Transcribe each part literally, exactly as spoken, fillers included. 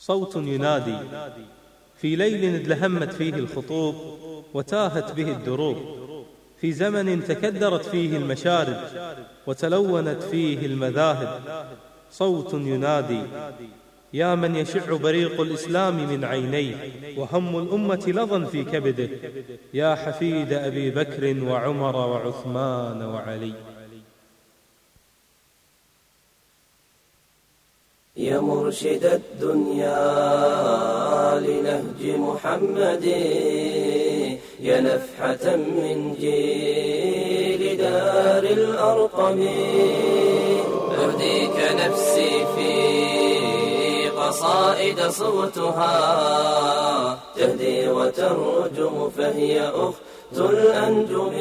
صوت ينادي في ليل ادلهمت فيه الخطوب وتاهت به الدروب، في زمن تكدرت فيه المشارب وتلونت فيه المذاهب. صوت ينادي يا من يشع بريق الإسلام من عينيه وهم الأمة لظى في كبده، يا حفيد أبي بكر وعمر وعثمان وعلي. يا مرشد الدنيا لنهج محمد، يا نفحة من جيل دار الأرقم، أهديك نفسي في قصائد صوتها تهدي وترجم، فهي أخت الأنجم.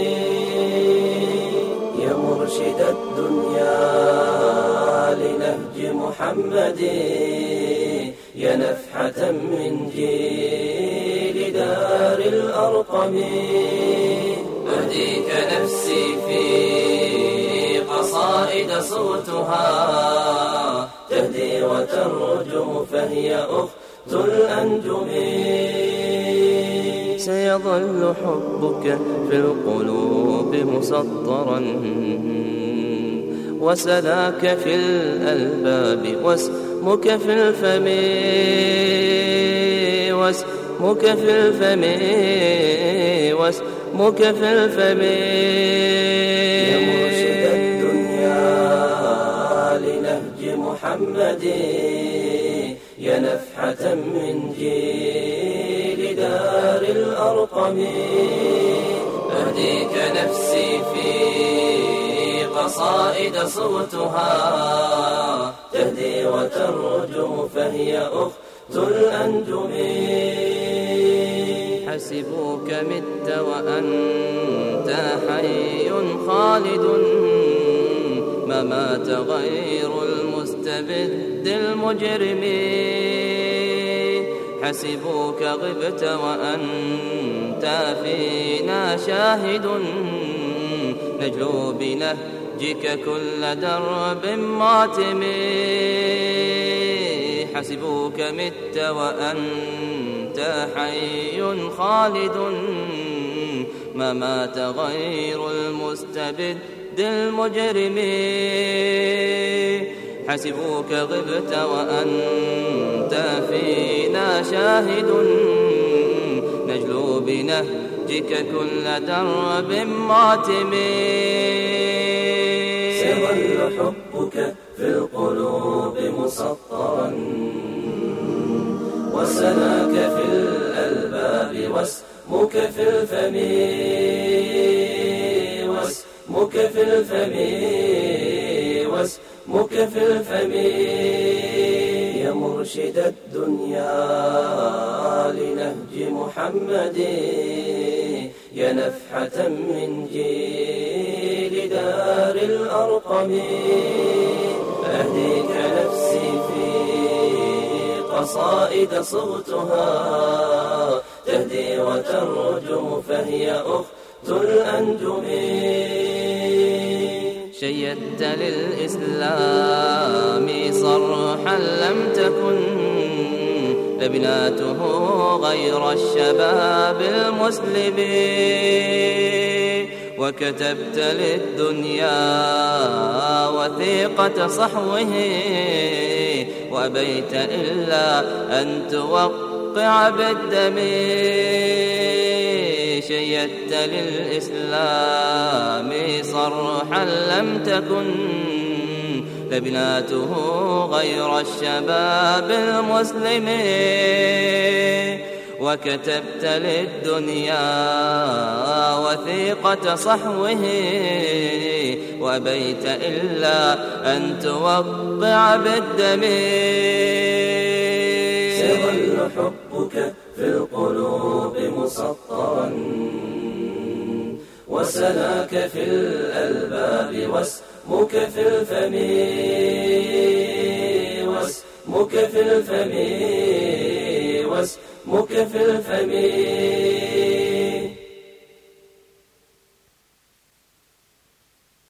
يا مرشد الدنيا لنهج محمد، يا نفحة من جيل دار الأرقم، أهديك نفسي في قصائد صوتها تهدي وترجم، فهي أخت الأنجم. سيظل حبك في القلوب مسطرا، وسلاك في الألباب، واسمك في الفم، واسمك في الفم، واسمك في الفم. يا مرشد الدنيا لنهج محمد، يا نفحة من جيل دار الأرقم، أهديك نفسي في قصائد صوتها تهدي وترجم، فهي أخت الأنجم. حسبوك مت وأنت حي خالد، ما مات غير المستبد المجرم. حسبوك غبت وأنت فينا شاهد، نجلو بنهجك كل درب ماتم. حسبوك مت وأنت حي خالد، ما مات غير المستبد المجرم. حسبوك غبت وأنت فينا شاهد، نجلو بنهجك كل درب ماتم. سيظل حبك في القلوب مسطرا، وسناك في الألباب، واسمك في الفم، واسمك في الفم، واسمك في الفم. يا مرشد الدنيا لنهج محمد، يا نفحة من جيل دار الأرقم، أهديك نفسي في قصائد صوتها تهدي وترجم، فهي أخت الأنجم. شيدت للإسلام صرحا لم تكن لبناته غير الشباب المسلم، وكتبت للدنيا وثيقة صحوه، وأبيت إلا أن توقع بالدم. شيدت للإسلام صرحا لم تكن لبناته غير الشباب المسلم، وكتبت للدنيا وثيقة صحوه، وأبيت إلا أن توقع بالدم. سيظل حبك في القلوب مسطرا، وسناك في الألباب، واسمك في الفم، واسمك في الفم، واسمك في الفم.